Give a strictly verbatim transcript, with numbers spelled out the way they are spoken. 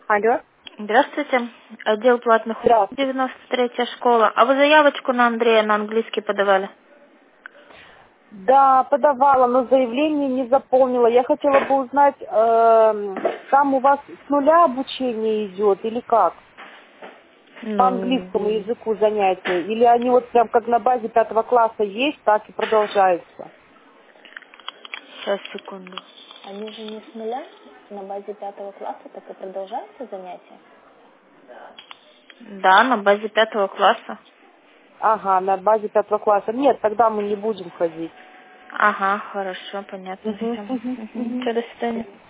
Алло. Здравствуйте. Отдел платных услуг, Здравствуйте. девяносто третья школа. А вы заявочку на Андрея на английский подавали? Да, подавала, но заявление не заполнила. Я хотела бы узнать, эм, там у вас с нуля обучение идет или как? По Ну, английскому языку занятия? Или они вот прям как на базе пятого класса есть, так и продолжаются? сейчас, секунду. Они же не с нуля, на базе пятого класса, так и продолжаются занятия? Да, на базе пятого класса. Ага, на базе пятого класса. Нет, тогда мы не будем ходить. Ага, хорошо, понятно. Угу, Всё. угу, Мгм. угу. Всё, до свидания.